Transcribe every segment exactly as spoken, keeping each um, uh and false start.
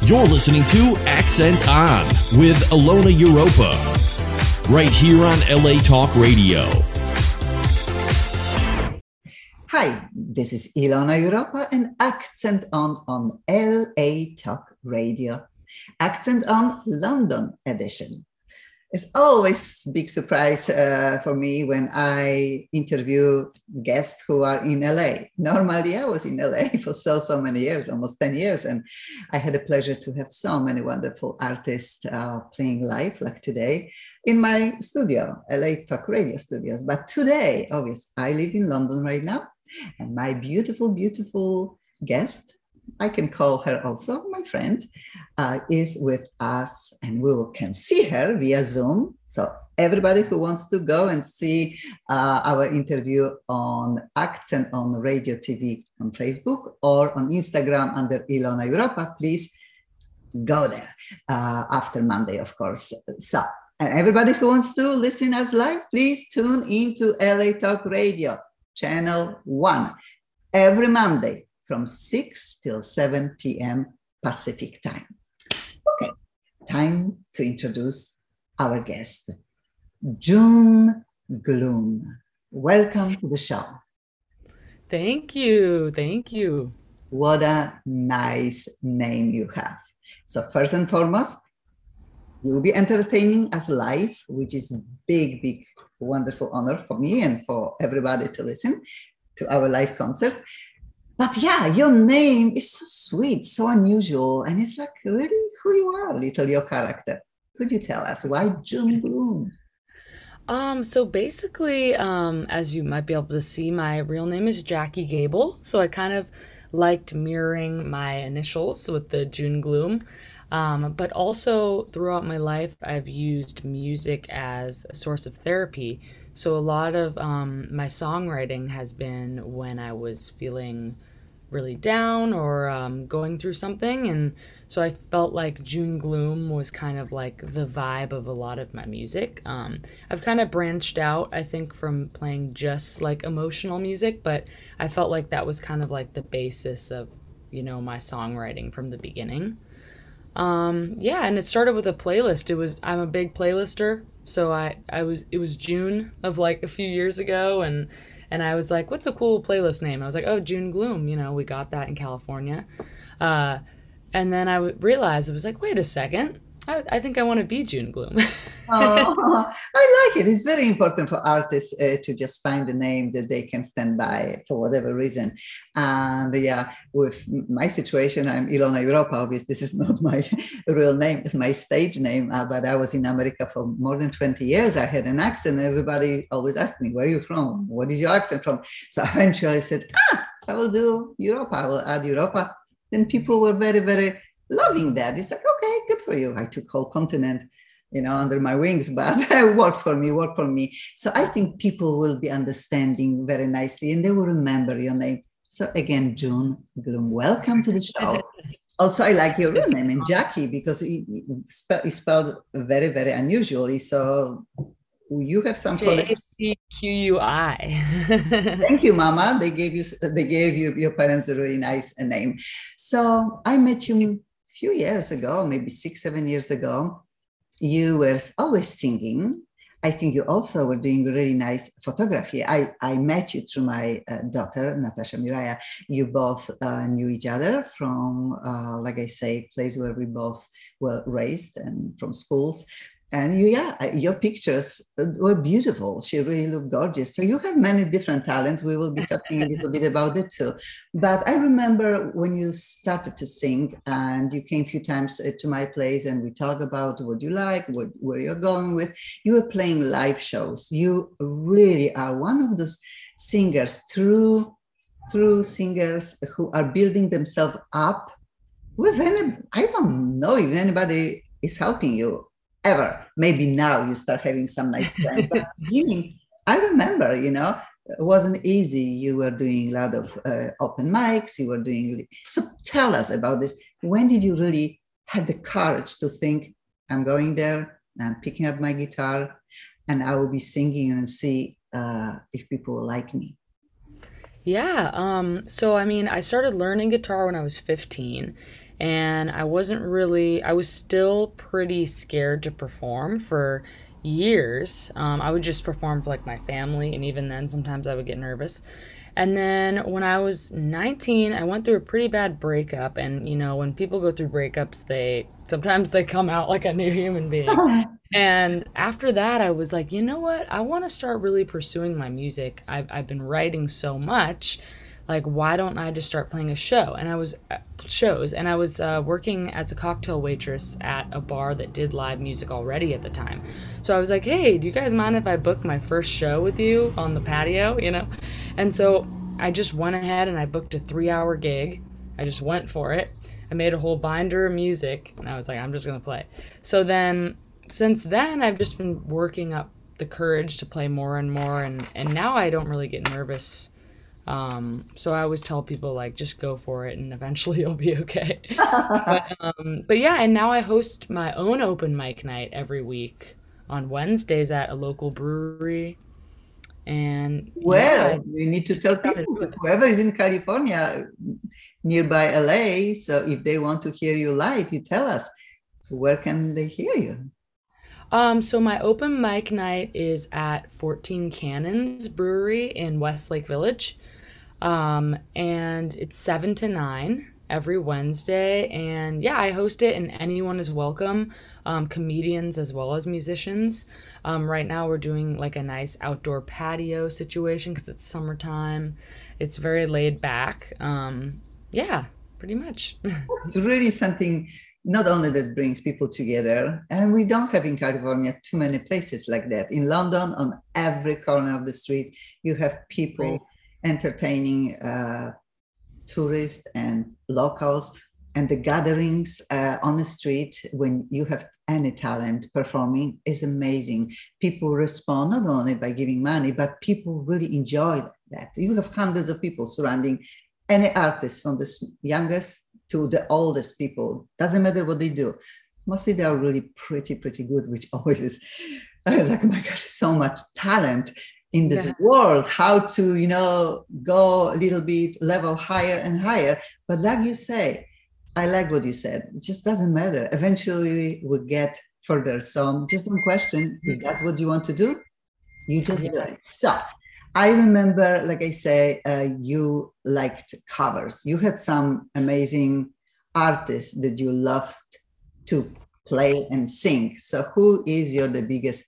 You're listening to Accent On with Ilona Europa, right here on L A Talk Radio. Hi, this is Ilona Europa and Accent On on L A Talk Radio. Accent On London edition. It's always a big surprise uh, for me when I interview guests who are in L A. Normally, I was in L A for so, so many years, almost ten years. And I had the pleasure to have so many wonderful artists uh, playing live, like today, in my studio, L A Talk Radio Studios. But today, obviously, I live in London right now. And my beautiful, beautiful guest, I can call her also my friend, uh, is with us, and we will, can see her via Zoom. So everybody who wants to go and see uh, our interview on Accent On Radio T V on Facebook or on Instagram under Ilona Europa, please go there uh, after Monday, of course. So, and everybody who wants to listen us live, please tune into L A Talk Radio, Channel one, every Monday from six till seven p.m. Pacific time. Okay, time to introduce our guest, June Gloom. Welcome to the show. Thank you, thank you. What a nice name you have. So first and foremost, you'll be entertaining us live, which is a big, big, wonderful honor for me and for everybody to listen to our live concert. But yeah, your name is so sweet, so unusual, and it's like really who you are, little your character. Could you tell us why June Gloom? Um, so basically, um, as you might be able to see, my real name is Jackie Gable. So I kind of liked mirroring my initials with the June Gloom. Um, but also throughout my life, I've used music as a source of therapy. So a lot of um, my songwriting has been when I was feeling really down or um, going through something. And so I felt like June Gloom was kind of like the vibe of a lot of my music. Um, I've kind of branched out, I think, from playing just like emotional music, but I felt like that was kind of like the basis of, you know, my songwriting from the beginning. Um, yeah, and it started with a playlist. It was, I'm a big playlister. So I, I was, it was June of like a few years ago, and, and I was like, what's a cool playlist name? I was like, oh, June Gloom, you know, we got that in California. Uh, and then I w- realized, I was like, wait a second, I, I think I want to be June Gloom. Oh, I like it. It's very important for artists uh, to just find a name that they can stand by for whatever reason. And yeah, with my situation, I'm Ilona Europa. Obviously, this is not my real name. It's my stage name. Uh, but I was in America for more than twenty years. I had an accent. Everybody always asked me, where are you from? What is your accent from? So eventually I said, ah, I will do Europa. I will add Europa. Then people were very, very loving that. It's like, okay, good for you. I took whole continent, you know, under my wings, but it works for me, work for me. So I think people will be understanding very nicely and they will remember your name. So again, June Gloom, welcome to the show. Also, I like your real name, and Jackie, because it's spelled very, very unusually. So you have some J A C Q U I. Thank you, Mama. They gave you, they gave you, your parents a really nice name. So I met you a few years ago, maybe six, seven years ago. You were always singing. I think you also were doing really nice photography. I, I met you through my uh, daughter, Natasha Miraya. You both uh, knew each other from, uh, like I say, place where we both were raised and from schools. And you, yeah, your pictures were beautiful. She really looked gorgeous. So you have many different talents. We will be talking a little bit about it too. But I remember when you started to sing and you came a few times to my place and we talked about what you like, what, where you're going with. You were playing live shows. You really are one of those singers, true, true singers who are building themselves up with any, I don't know if anybody is helping you. Ever. Maybe now you start having some nice friends. But at the beginning, I remember, you know, it wasn't easy. You were doing a lot of uh, open mics. You were doing. So tell us about this. When did you really have the courage to think, I'm going there, I'm picking up my guitar, and I will be singing and see uh, if people will like me? Yeah. Um, so, I mean, I started learning guitar when I was fifteen. and I wasn't really, I was still pretty scared to perform for years. Um, I would just perform for like my family, and even then, sometimes I would get nervous. And then when I was nineteen, I went through a pretty bad breakup. And, you know, when people go through breakups, they sometimes they come out like a new human being. And after that, I was like, you know what? I want to start really pursuing my music. I've, I've been writing so much. Like, why don't I just start playing a show? And I was uh, shows, and I was uh, working as a cocktail waitress at a bar that did live music already at the time. So I was like, hey, do you guys mind if I book my first show with you on the patio? You know, and so I just went ahead and I booked a three-hour gig. I just went for it. I made a whole binder of music, and I was like, I'm just gonna play. So then, since then, I've just been working up the courage to play more and more, and and now I don't really get nervous. Um, so I always tell people like just go for it and eventually you'll be okay. But um, but yeah, and now I host my own open mic night every week on Wednesdays at a local brewery. And Well, yeah, we need to tell I gotta people, do it. whoever is in California, nearby L A, so if they want to hear you live, you tell us, where can they hear you? Um, so my open mic night is at fourteen Cannons Brewery in Westlake Village. Um, and it's seven to nine every Wednesday. And yeah, I host it, and anyone is welcome, um, comedians as well as musicians. Um, right now, we're doing like a nice outdoor patio situation because it's summertime. It's very laid back. Um, yeah, pretty much. It's really something not only that brings people together, and we don't have in California too many places like that. In London, on every corner of the street, you have Right. people entertaining uh, tourists and locals, and the gatherings uh, on the street when you have any talent performing is amazing. People respond not only by giving money, but people really enjoy that. You have hundreds of people surrounding any artist, from the youngest to the oldest people. Doesn't matter what they do. Mostly they are really pretty, pretty good, which always is I was like, oh my gosh, so much talent in this Yeah. world, how to, you know, go a little bit level higher and higher. But like you say, I like what you said. It just doesn't matter. Eventually we'll get further. So just don't question if that's what you want to do, you just do Yeah. it. So I remember, like I say, uh, you liked covers. You had some amazing artists that you loved to play and sing. So who is your the biggest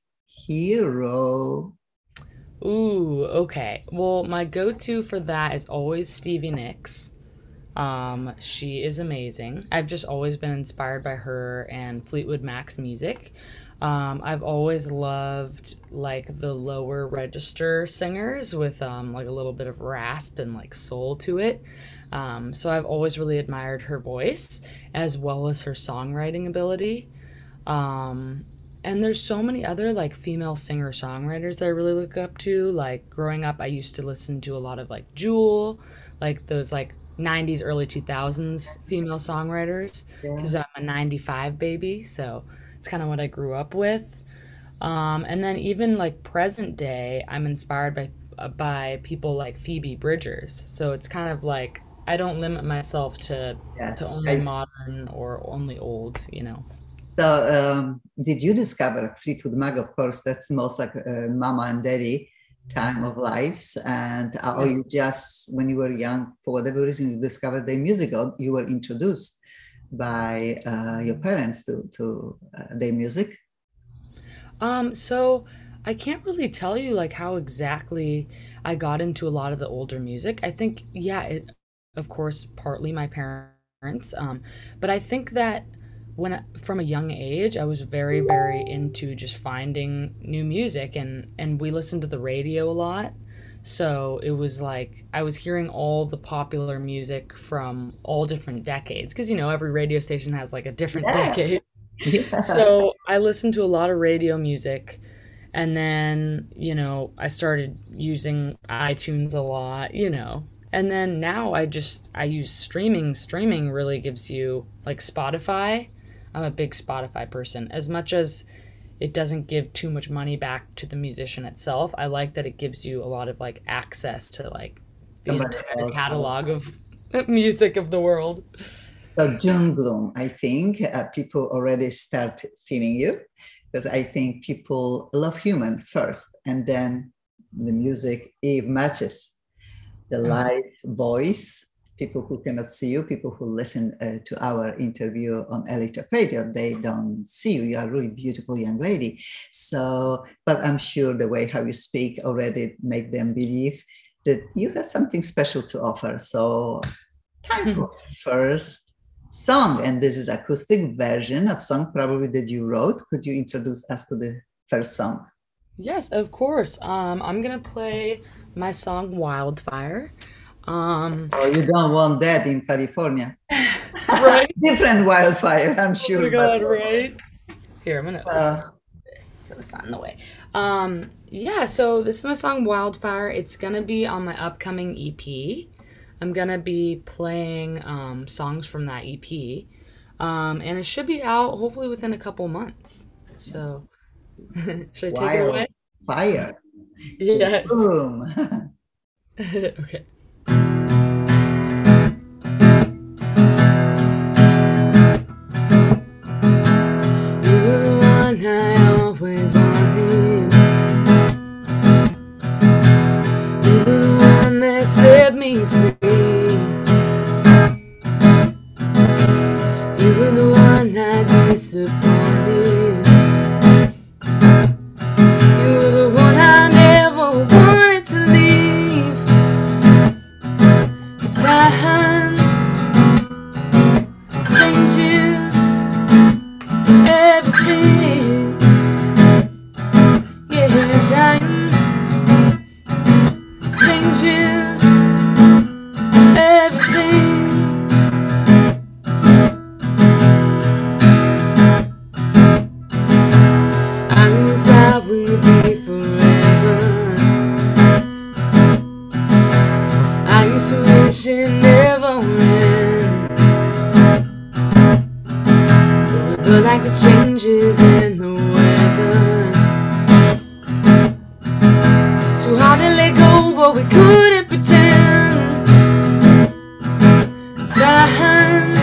hero? Ooh, okay. Well, my go-to for that is always Stevie Nicks. Um, she is amazing. I've just always been inspired by her and Fleetwood Mac's music. Um, I've always loved like the lower register singers with um, like a little bit of rasp and like soul to it. Um, so I've always really admired her voice as well as her songwriting ability. Um, and there's so many other like female singer-songwriters that I really look up to. Like growing up, I used to listen to a lot of like Jewel, like those like nineties, early two thousands female songwriters, Yeah. because I'm a ninety-five baby, so it's kind of what I grew up with. Um, and then even like present day, I'm inspired by uh, by people like Phoebe Bridgers. So it's kind of like I don't limit myself to to Yes. only I, modern or only old, you know. so um, did you discover Fleetwood Mac? Of course, that's most like uh, mama and daddy time of lives. And uh, or Yeah. you just, when you were young, for whatever reason, you discovered their music, or you were introduced by uh, your parents to, to uh, their music? Um, so I can't really tell you like how exactly I got into a lot of the older music. I think, yeah, it, of course, partly my parents. Um, but I think that when I- from a young age, I was very, very into just finding new music, and and we listened to the radio a lot. So it was like I was hearing all the popular music from all different decades, because you know every radio station has like a different Yeah. decade. Yeah. So I listened to a lot of radio music, and then, you know, I started using iTunes a lot, you know. And then now I just I use streaming. Streaming really gives you like Spotify. I'm a big Spotify person. As much as it doesn't give too much money back to the musician itself, I like that it gives you a lot of like access to like the Somebody entire else. catalog of music of the world. So June gloom, I think uh, people already start feeling you because I think people love human first, and then the music it matches the live voice. People who cannot see you, people who listen uh, to our interview on L A Talk Radio, they don't see you. You are a really beautiful young lady. So, but I'm sure the way how you speak already make them believe that you have something special to offer. So, time for first song, and this is acoustic version of song probably that you wrote. Could you introduce us to the first song? Yes, of course. Um, I'm gonna play my song Wildfire. Um, oh, you don't want that in California. Right? Different wildfire, I'm sure. Oh my God, but, right? Here, I'm gonna uh, this so it's not in the way. Um, yeah, so this is my song Wildfire. It's gonna be on my upcoming E P. I'm gonna be playing um, songs from that E P. Um, and it should be out hopefully within a couple months. So should I take it away? Fire. Yes. Boom. Okay. You're the one I always wanted. You're the one that set me free. You're the one I disappointed. You're the one I never wanted to leave. Time changes everything. Yeah, time changes everything. I just thought we'd be forever. I used to wish it never went. But like the changes in the weather, too hard to let go, but we couldn't pretend. Time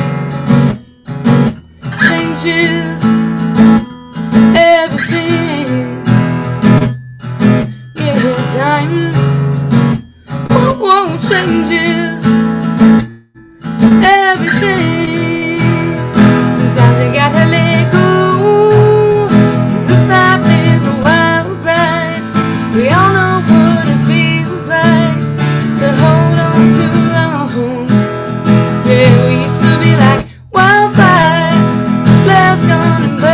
changes everything. Yeah, time whoa, changes everything. Sometimes you gotta let go, 'cause this life is a wild ride. We all know what it feels like to hold on to our home. Yeah, we used to be like wildfire, love's gonna burn.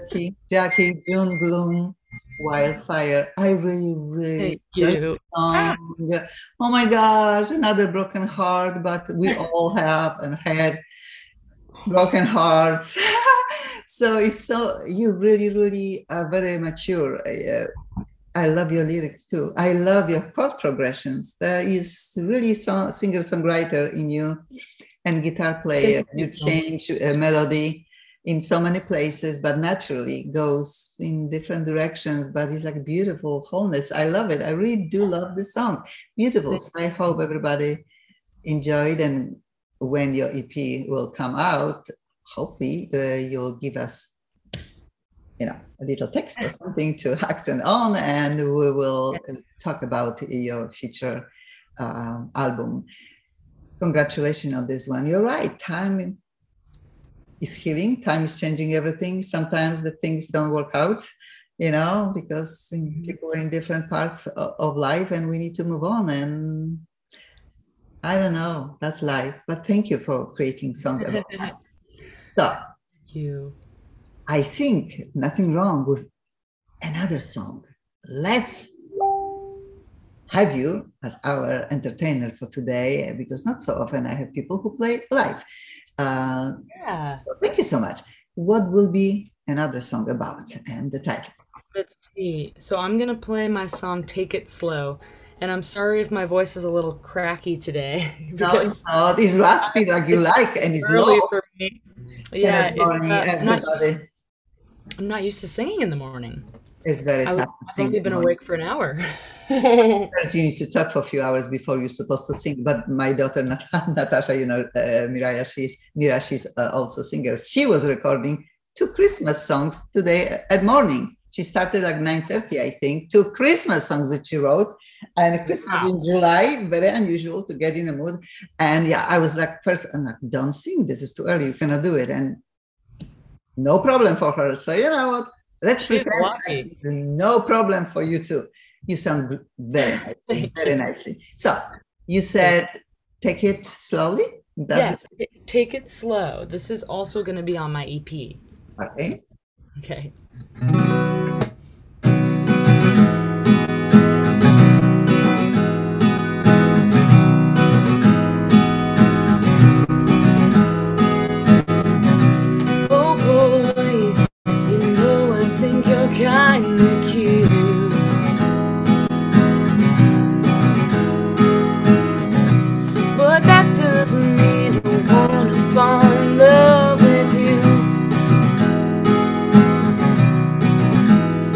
Jackie, Jackie, June Gloom, Wildfire. I really, really Thank you. song. Oh my gosh, another broken heart, but we all have and had broken hearts. So it's so, you really, really are very mature. Uh, I love your lyrics too. I love your chord progressions. There is really so, singer-songwriter in you and guitar player. You change a melody in so many places, but naturally goes in different directions, but it's like beautiful wholeness. I love it. I really do love the song. Beautiful. So I hope everybody enjoyed, and when your E P will come out, hopefully uh, you'll give us, you know, a little text or something to accent on, and we will yes. talk about your future uh, album. Congratulations on this one. You're right. Time is healing. Time is changing everything. Sometimes the things don't work out, you know, because people are in different parts of, of life, and we need to move on. And I don't know, that's life. But thank you for creating songs about that. So, thank you. I think nothing wrong with another song. Let's have you as our entertainer for today, because not so often I have people who play live. Uh, yeah. So thank you so much. What will be another song about, and the title? Let's see. So I'm going to play my song Take It Slow. And I'm sorry if my voice is a little cracky today. Because no, it's, it's raspy like you like, and it's early low. For me. Yeah, Good morning, uh, everybody. I'm not used to singing in the morning. It's very I tough to sing. I've only been awake for an hour. First, you need to talk for a few hours before you're supposed to sing. But my daughter Nat- Natasha, you know, uh, Miraya, she's Mira, she's uh, also a singer. She was recording two Christmas songs today at morning. She started like nine thirty, I think, two Christmas songs that she wrote. And Christmas wow. in July, very unusual to get in the mood. And yeah, I was like, first, I'm like, don't sing. This is too early. You cannot do it. And no problem for her. So you know what? Let's pretend no problem for you too. You sound very nicely, very nicely. So you said, take it slowly? That's yes, take it slow. This is also going to be on my E P. Okay. Okay. Oh boy, you know I think you're kinda cute. But that doesn't mean I wanna fall in love with you.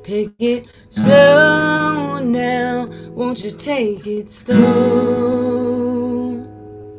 Take it slow now, won't you take it slow?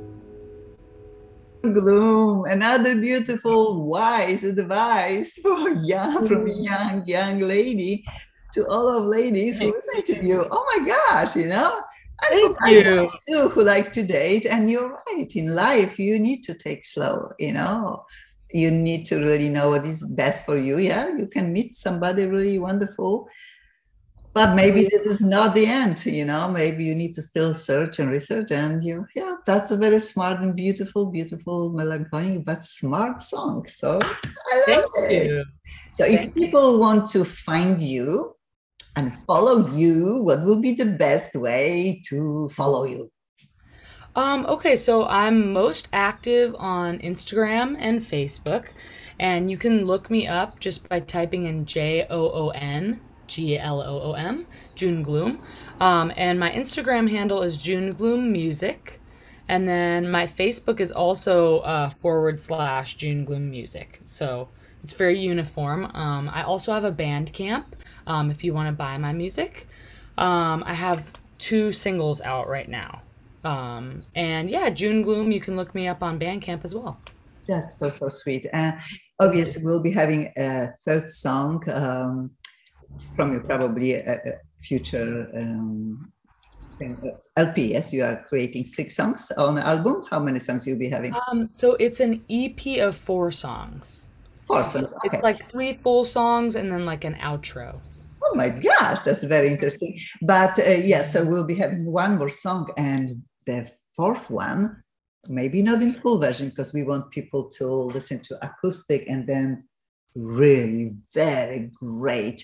Gloom, another beautiful wise advice for young, from a young, young lady to all of ladies who listen to you. Oh my gosh, you know, and Thank for you. guys too who like to date. And you're right, in life, you need to take slow, you know. You need to really know what is best for you. Yeah, you can meet somebody really wonderful, but maybe this is not the end, you know. Maybe you need to still search and research. And you, yeah, that's a very smart and beautiful, beautiful, melancholic, but smart song. So I love Thank it. you. So if Thank people want to find you and follow you, what would be the best way to follow you? Um, okay, so I'm most active on Instagram and Facebook, and you can look me up just by typing in J O O N G L O O M, June Gloom. Um, and my Instagram handle is June Gloom Music, and then my Facebook is also uh, forward slash June Gloom Music. So it's very uniform. Um, I also have a Bandcamp um, if you want to buy my music. Um, I have two singles out right now. Um, and yeah, June Gloom, you can look me up on Bandcamp as well. That's so, so sweet. And obviously, we'll be having a third song um, from you, probably a, a future um, L P. Yes, you are creating six songs on the album. How many songs you'll be having? Um, so it's an E P of four songs. Four songs. Okay. It's like three full songs and then like an outro. Oh my gosh, that's very interesting. But uh, yes, yeah, so we'll be having one more song, and the fourth one, maybe not in full version, because we want people to listen to acoustic, and then really very great,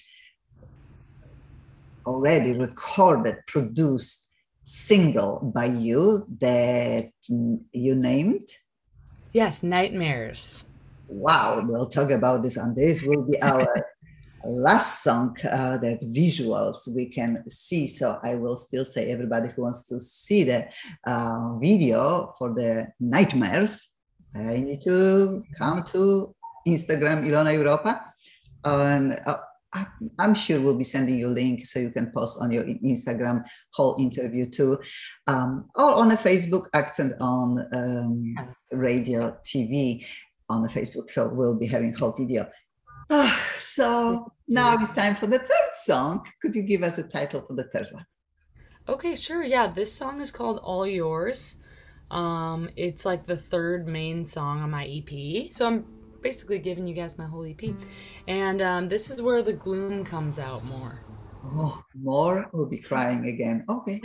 already recorded, produced single by you that you named. Yes, Nightmares. Wow, we'll talk about this, and this will be our last song uh, that visuals we can see. So I will still say, everybody who wants to see the uh, video for the Nightmares, I need to come to Instagram Ilona Europa, and uh, I'm sure we'll be sending you a link so you can post on your Instagram whole interview too, um, or on a Facebook Accent on um, Radio T V on the Facebook. So we'll be having whole video. Ah, so now it's time for the third song. Could you give us a title for the third one? Okay, sure. Yeah, this song is called All Yours. Um, it's like the third main song on my E P. So I'm basically giving you guys my whole E P. And um, this is where the gloom comes out more. Oh, more? We'll be crying again. Okay.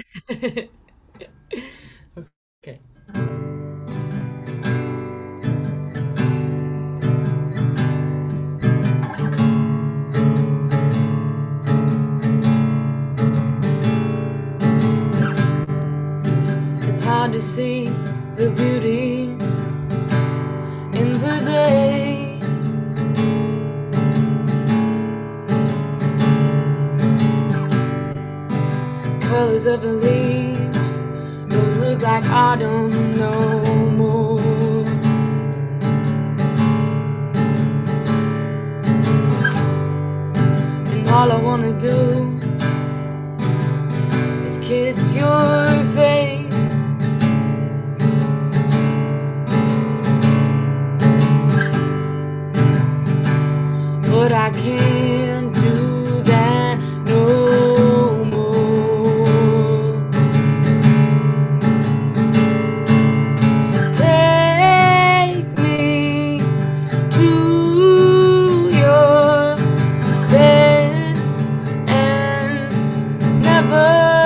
Okay. To see the beauty in the day, colors of the leaves don't look like autumn no more, and all I wanna do is kiss your face. But I can't do that no more. Take me to your bed and never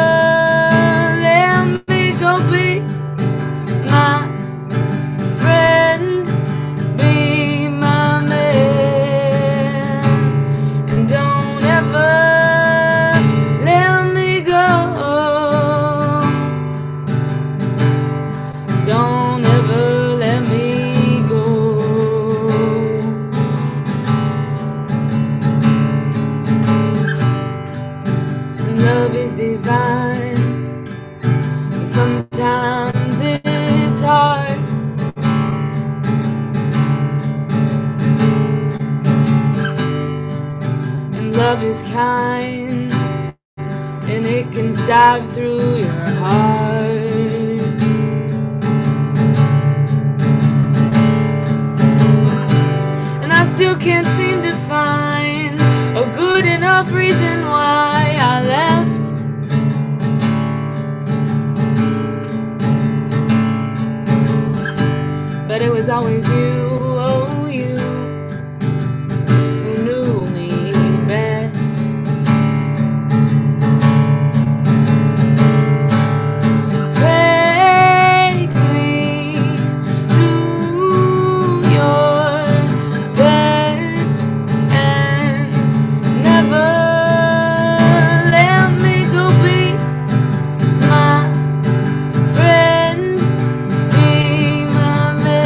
let me go be my friend, be my man. Divine, but sometimes it's hard. And love is kind, and it can stab through your heart. And I still can't seem to find a good enough reason why I left. But it was always you, oh you, who knew me best. Take me to your bed and never let me go be my friend, be my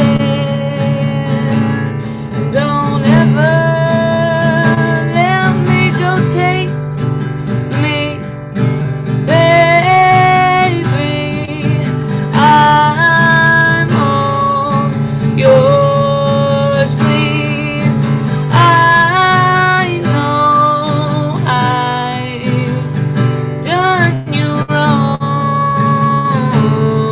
man. And don't ever let me go, take me, baby. I'm all yours, please. I know I've done you wrong.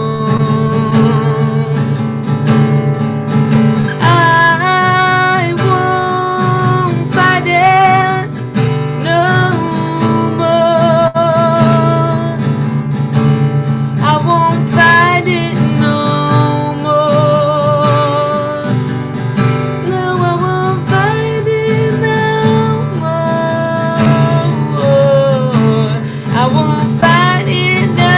I won't fight it no more. I won't fight it no more. No, I won't fight it no more. I won't fight it no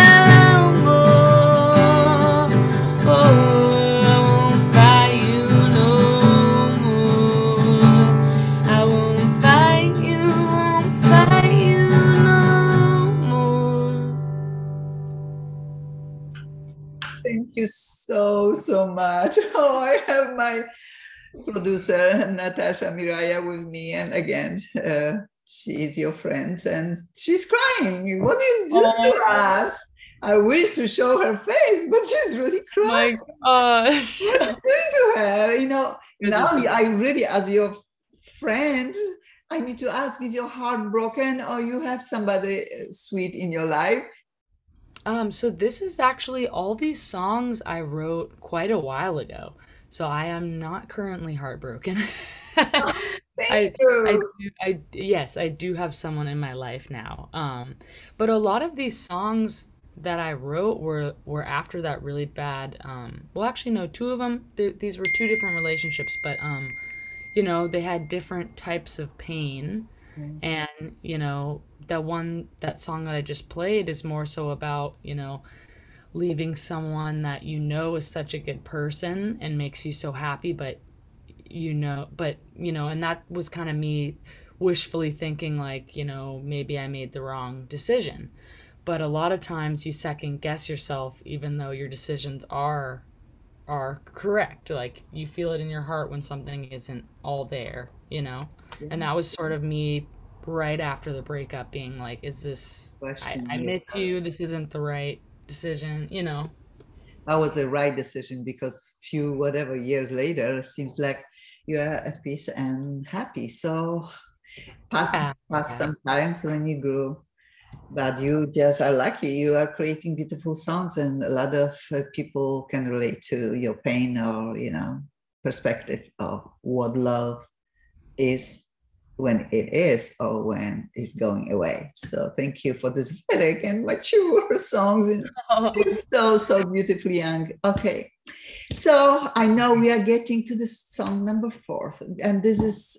more. Oh, I won't fight you no more. I won't fight you, won't fight you no more. Thank you so, so much. Oh, I have my producer, Natasha Miraya, with me. And again, uh, she is your friend and she's crying. What do you do Oh. to us? I wish to show her face, but she's really crying. gosh. What are you doing to her? You know, It's now just- I really, as your friend, I need to ask, is your heart broken or you have somebody uh, sweet in your life? Um, so this is actually all these songs I wrote quite a while ago. So I am not currently heartbroken. Thank I, you. I, do, I, yes, I do have someone in my life now. Um, but a lot of these songs that I wrote were were after that really bad. Um, well, actually, no, two of them. th- These were two different relationships, but um, you know, they had different types of pain. Mm. And, you know, that one, that song that I just played is more so about, you know, leaving someone that you know is such a good person and makes you so happy, but you know, but, you know, and that was kind of me wishfully thinking like, you know, maybe I made the wrong decision. But a lot of times you second guess yourself, even though your decisions are are correct. Like you feel it in your heart when something isn't all there, you know? And that was sort of me right after the breakup being like, is this, I, Question I miss yourself. you, this isn't the right decision, you know? That was the right decision because few whatever years later, it seems like you are at peace and happy. So past, Yeah. past Yeah. sometimes when you grew, but you just are lucky. You are creating beautiful songs and a lot of uh, people can relate to your pain or, you know, perspective of what love is when it is or when it's going away. So thank you for this very and mature songs. It's so, so beautifully young. Okay. So I know we are getting to the song number four. And this is,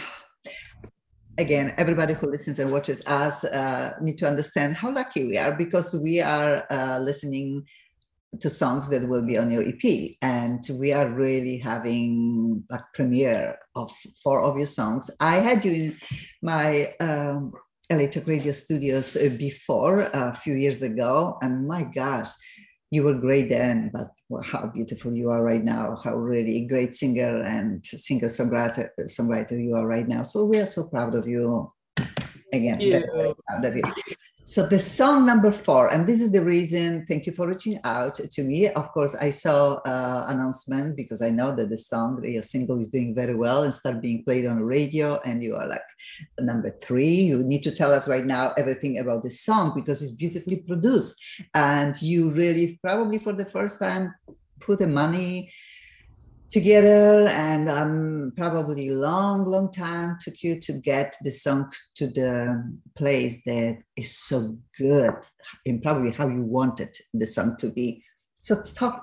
again, everybody who listens and watches us uh, need to understand how lucky we are because we are uh, listening to songs that will be on your E P. And we are really having a premiere of four of your songs. I had you in my um, L A Talk Radio studios before, a few years ago. And my gosh, you were great then, but well, how beautiful you are right now, how really great singer and singer-songwriter songwriter you are right now. So we are so proud of you. Again, Thank very, very you. proud of you. So the song number four, and this is the reason, thank you for reaching out to me. Of course, I saw uh, announcement because I know that the song, your single is doing very well and start being played on the radio, and you are like number three. You need to tell us right now everything about the song because it's beautifully produced. And you really probably for the first time put the money together, and um, probably long, long time took you to get the song to the place that is so good and probably how you wanted the song to be. So let's talk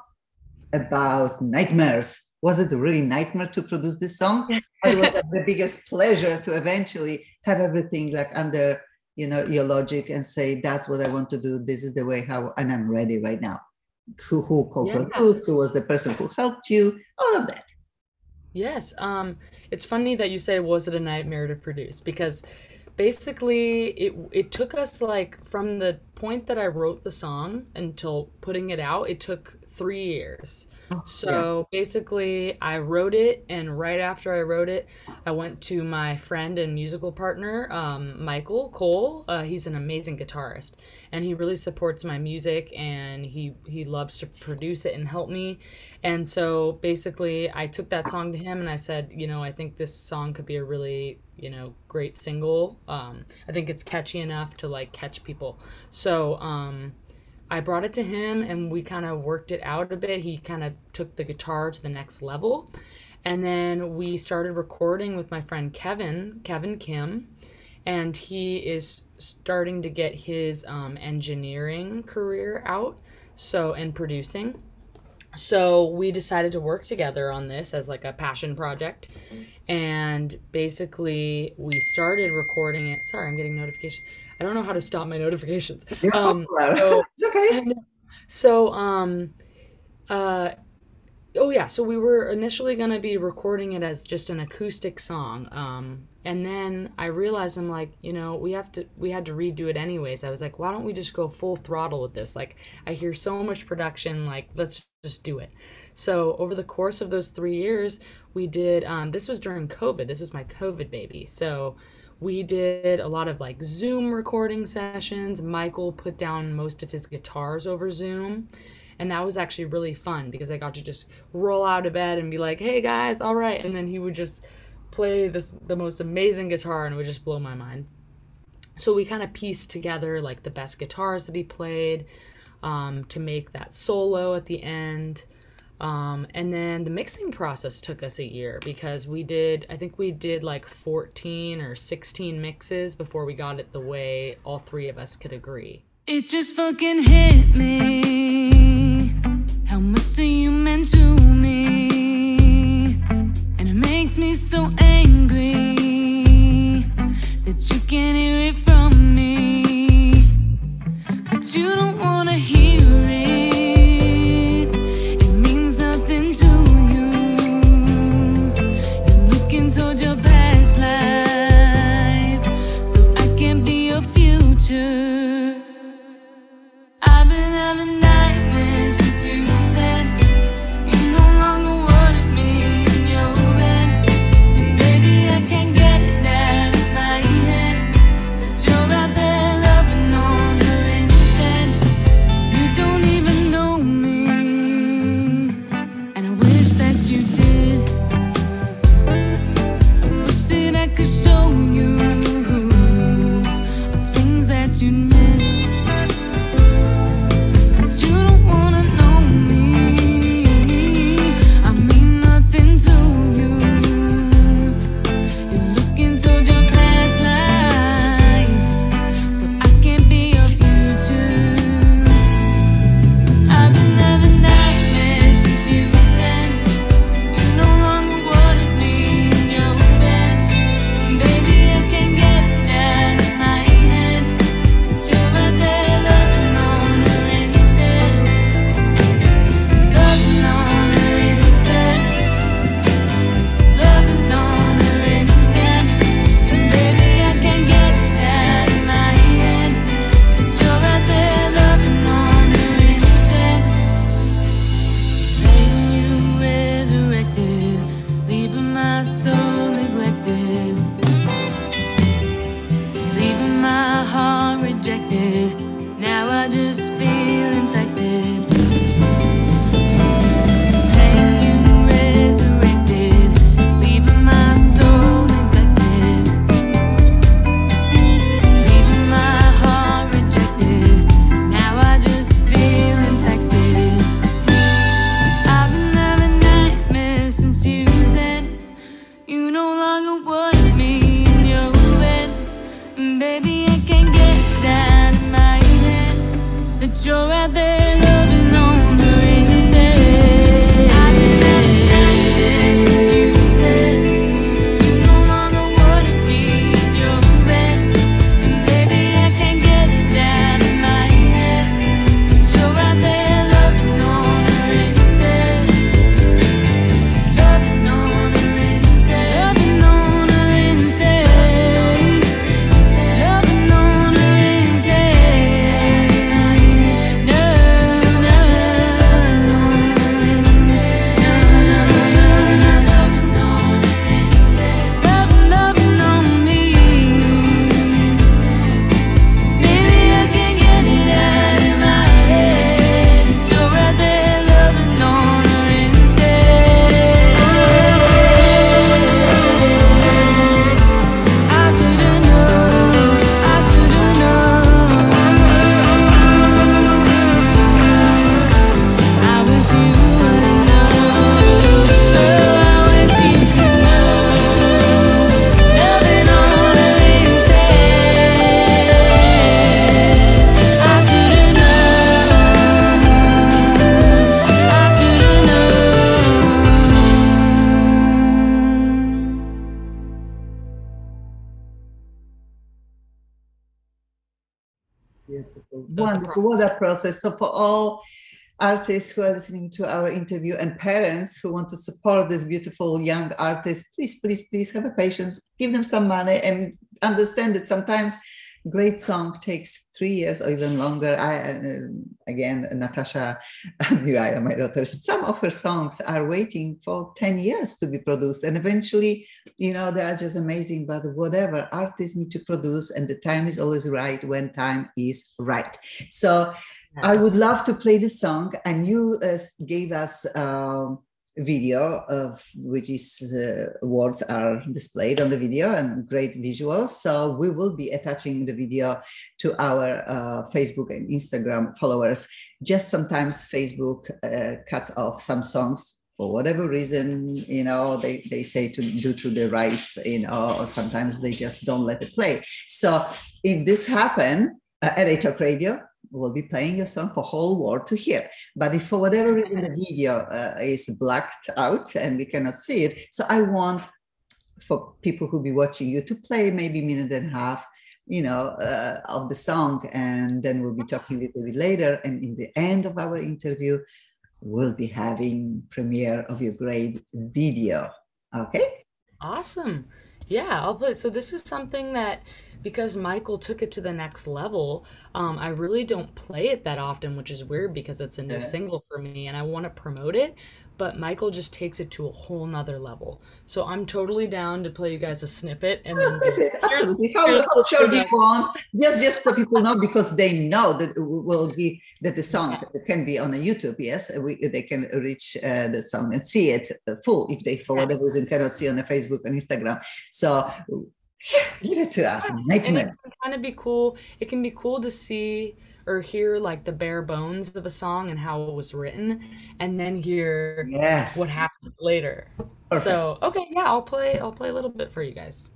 about nightmares. Was it a really nightmare to produce this song? Or was it the biggest pleasure to eventually have everything like under, you know, your logic and say, that's what I want to do. This is the way how, and I'm ready right now. Who, who co-produced, yeah. Who was the person who helped you, all of that. Yes. Um, it's funny that you say, was it a nightmare to produce? Because basically it, it took us like from the point that I wrote the song until putting it out, it took three years. Oh, so yeah. Basically I wrote it, and right after I wrote it, I went to my friend and musical partner, um, Michael Cole. Uh, he's an amazing guitarist, and he really supports my music, and he, he loves to produce it and help me. And so basically I took that song to him and I said, you know, I think this song could be a really, you know, great single. Um, I think it's catchy enough to like catch people. So, um, I brought it to him and we kind of worked it out a bit. He kind of took the guitar to the next level. And then we started recording with my friend Kevin, Kevin Kim, and he is starting to get his um, engineering career out, so, and producing. So we decided to work together on this as like a passion project. And basically we started recording it. Sorry, I'm getting notifications. I don't know how to stop my notifications. Um, so, it's okay. So, um, uh, oh yeah, so we were initially going to be recording it as just an acoustic song. Um, and then I realized I'm like, you know, we have to, we had to redo it anyways. I was like, why don't we just go full throttle with this? Like, I hear so much production, like, let's just do it. So over the course of those three years, we did, um, this was during COVID. This was my COVID baby. So we did a lot of like Zoom recording sessions. Michael put down most of his guitars over Zoom. And that was actually really fun because I got to just roll out of bed and be like, hey guys, all right. And then he would just play this the most amazing guitar and it would just blow my mind. So we kind of pieced together like the best guitars that he played um, to make that solo at the end. Um, and then the mixing process took us a year because we did, I think we did like fourteen or sixteen mixes before we got it the way all three of us could agree. It just fucking hit me. How much do you meant to me? And it makes me so angry that you can't hear it from me. But you don't wanna hear it. It means nothing to you. You're looking toward your past life, so I can't be your future. I've been having nightmares since you said you no longer wanted me in your bed. And baby, I can't get it out of my head. I just feel infected. Pain you resurrected, leaving my soul neglected, leaving my heart rejected. Now I just feel infected. I've been having nightmares since you said you no longer want me in your bed. And baby, I can't get it out of my head that you're out there loving on her instead. I've been having nightmares since you said you no longer wanted me in your bed. And baby, I can't get it out of my head that you're out there loving on her instead. Loving on her instead. Loving on her instead. Loving on her instead. No, no. Loving on her instead. No, no, no, no. Loving on her instead. Loving, loving on me. Baby, I can't get it out of my head. So right there loving on her instead. I should've known, I should've known. I wish you would've known. Oh, I wish you could know. Loving on her instead. I should've known. I should've Beautiful. the Wonderful. What a process. So for all artists who are listening to our interview and parents who want to support this beautiful young artist, please, please, please have a patience, give them some money and understand that sometimes great song takes three years or even longer. I, uh, again, Natasha Miraya, my daughter, some of her songs are waiting for ten years to be produced. And eventually, you know, they are just amazing, but whatever, artists need to produce and the time is always right when time is right. So I would Yes. love to play the song, and you uh, gave us a video of which is uh, words are displayed on the video and great visuals. So we will be attaching the video to our uh, Facebook and Instagram followers. Just sometimes Facebook uh, cuts off some songs for whatever reason, you know, they, they say to due to the rights, you know, or sometimes they just don't let it play. So if this happen uh, at A Talk Radio, we'll be playing your song for whole world to hear. But if for whatever reason the video uh, is blacked out and we cannot see it, so I want for people who be watching you to play maybe a minute and a half, you know, uh, of the song, and then we'll be talking a little bit later. And in the end of our interview, we'll be having premiere of your great video. Okay? Awesome. Yeah, I'll play. So this is something that, because Michael took it to the next level, um, I really don't play it that often, which is weird because it's a new Yeah. single for me and I want to promote it, but Michael just takes it to a whole nother level. So I'm totally down to play you guys a snippet and Oh, then snip do it. Absolutely. How, here's how the short do you production. want? Just, just so people know, because they know that will be that the song can be on a YouTube. Yes, we, they can reach uh, the song and see it uh, full if they, for Yeah. whatever reason, cannot see on the Facebook and Instagram. So give it to us. And Nightmare. it can kind of be cool. It can be cool to see or hear like the bare bones of a song and how it was written, and then hear Yes. what happened later. Perfect. So, okay, yeah, I'll play I'll play a little bit for you guys.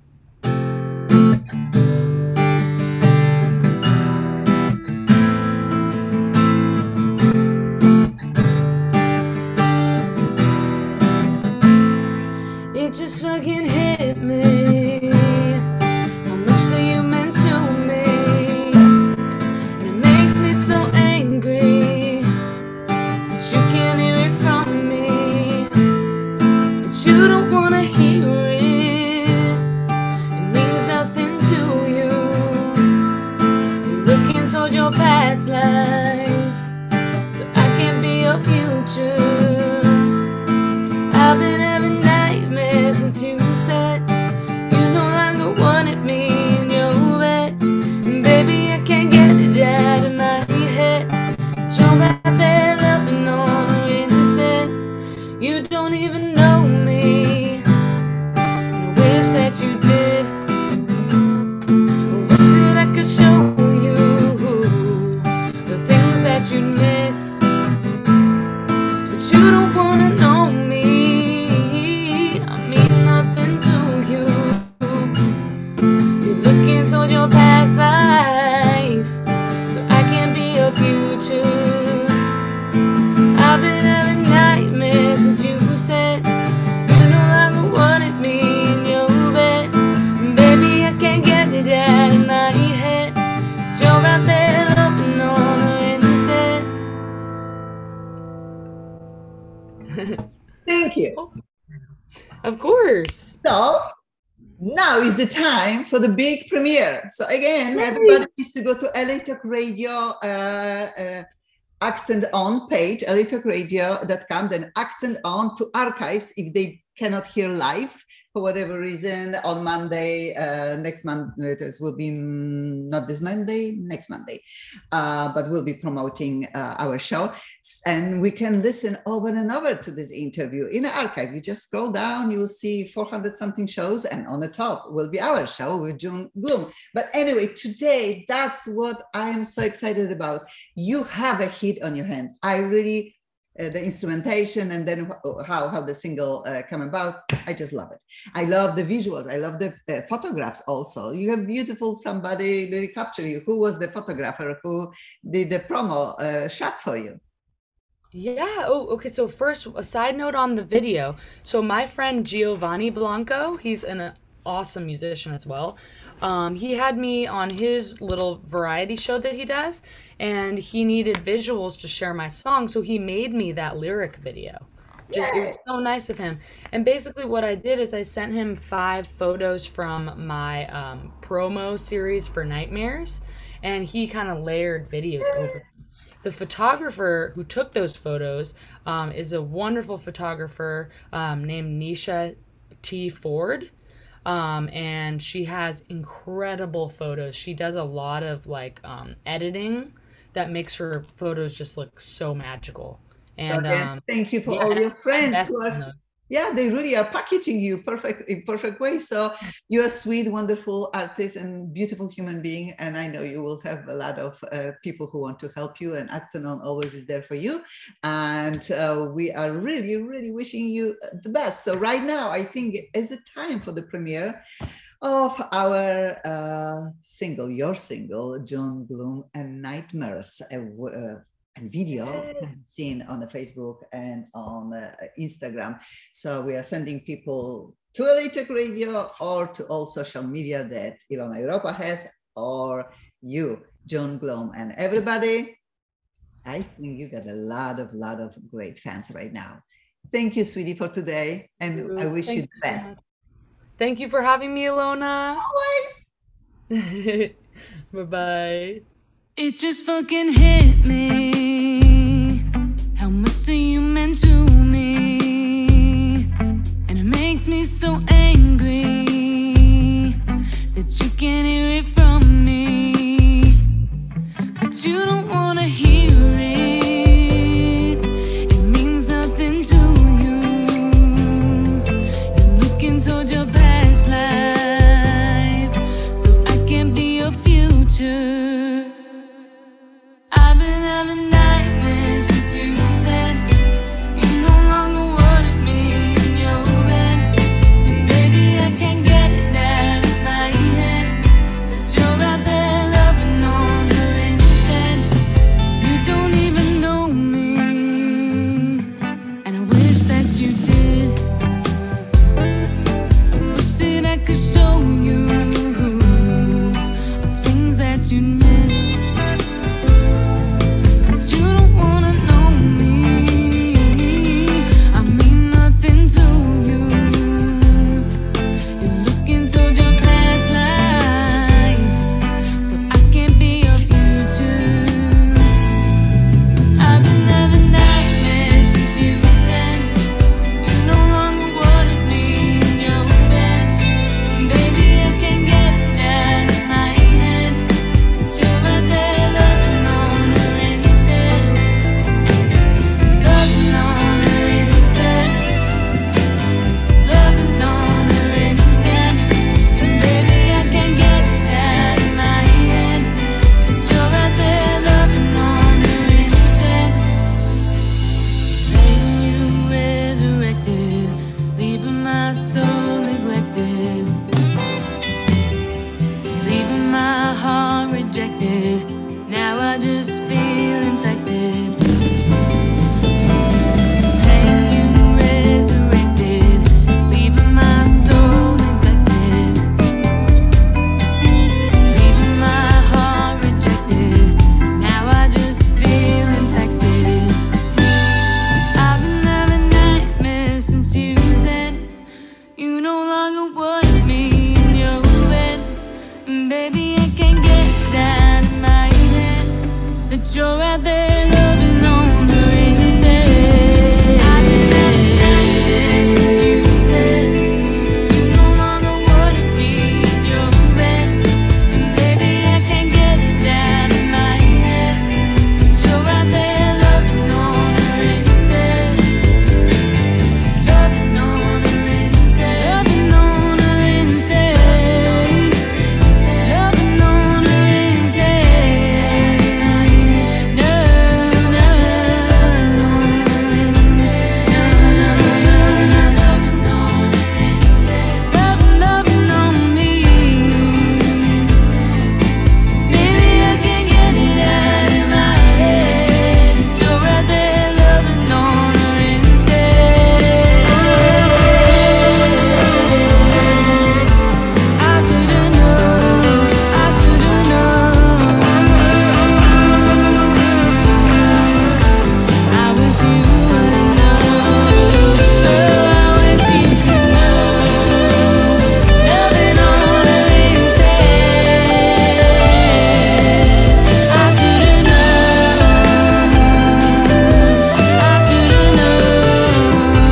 It just fucking hit me how much that you meant to me, and it makes me so angry that you can't hear it from me, that you don't wanna hear it. It means nothing to you. You're looking toward your past life, so I can be your future. I've been having nightmares since you said you no longer wanted me in your bed. And baby, I can't get it out of my show you the things that you miss, but you don't wanna know me. I mean nothing to you. You're looking toward your past life, so I can be your future. I've been having nightmares since you said you no longer wanted me in your bed. Baby, I can't get it out of my head. You're out there loving on her instead. Thank you. Of course. So now is the time for the big premiere. So again, everybody needs to go to L A Talk Radio uh, uh, Accent On page, L A Talk Radio dot com, then Accent On to archives if they cannot hear live for whatever reason on Monday. Uh, next Monday it will be mm, not this Monday, next Monday, uh, but we'll be promoting uh, our show, and we can listen over and over to this interview in the archive. You just scroll down, you will see four hundred something shows, and on the top will be our show with June Gloom. But anyway, today, that's what I am so excited about. You have a hit on your hands. I really Uh, the instrumentation, and then how how the single uh, come about. I just love it. I love the visuals. I love the uh, photographs also. You have beautiful somebody really capture you. Who was the photographer who did the promo uh, shots for you? Yeah. Oh, okay. So first, a side note on the video. So my friend Giovanni Blanco, he's an uh, awesome musician as well. Um, he had me on his little variety show that he does, and he needed visuals to share my song, so he made me that lyric video. Just It was so nice of him. And basically what I did is I sent him five photos from my um, promo series for Nightmares, and he kind of layered videos over them. The photographer who took those photos um, is a wonderful photographer um, named Nisha T. Ford. Um, and she has incredible photos. She does a lot of like um, editing that makes her photos just look so magical. And okay. um, Thank you for yeah, all your friends who are, them. yeah, they really are packaging you perfect in perfect way. So you're a sweet, wonderful artist and beautiful human being, and I know you will have a lot of uh, people who want to help you, and Accent On always is there for you. And uh, we are really, really wishing you the best. So right now, I think is the time for the premiere of our uh, single, your single, June Gloom and Nightmares. Uh, and video seen on the Facebook and on uh, Instagram. So we are sending people to L A Talk Radio or to all social media that Ilona Europa has, or you, June Gloom, and everybody. I think you got a lot of, lot of great fans right now. Thank you, sweetie, for today. And I wish Thank you the best. Thank you for having me, Ilona. Always. Bye-bye. It just fucking hit me. How much do you meant to me? And it makes me so angry that you can't hear it from me. But you don't wanna hear it. It means nothing to you. You're looking toward your past life, so I can be your future. I've been having nightmares since you said you no longer wanted me in your bed. And baby, I can't get it out of my head that rejected. Now I just feel infected. Pain you resurrected, leaving my soul neglected, leaving my heart rejected. Now I just feel infected. I've been having nightmares since you said you no longer want me in your bed. And baby, I can't get that in my head that you're out there loving on her instead. I've been having nightmares since you said you no longer wanna be in your bed. And baby, I can't get that in my head that you're out there loving on her instead. Loving on her instead. Loving on her instead. Loving on her instead. No, no. Loving on her instead. No, no, no, no. Loving on her instead. Loving, loving on me. Baby, I can't get it out of my head. So right there loving on her instead. I should've known, I should've known. I wish you would've known. Oh, I wish you could know. Loving on her instead. I should've known. I should've known.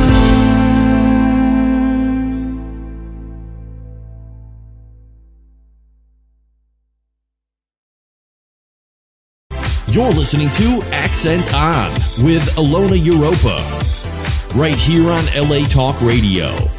You're listening to Accent On with Ilona Europa, right here on L A Talk Radio.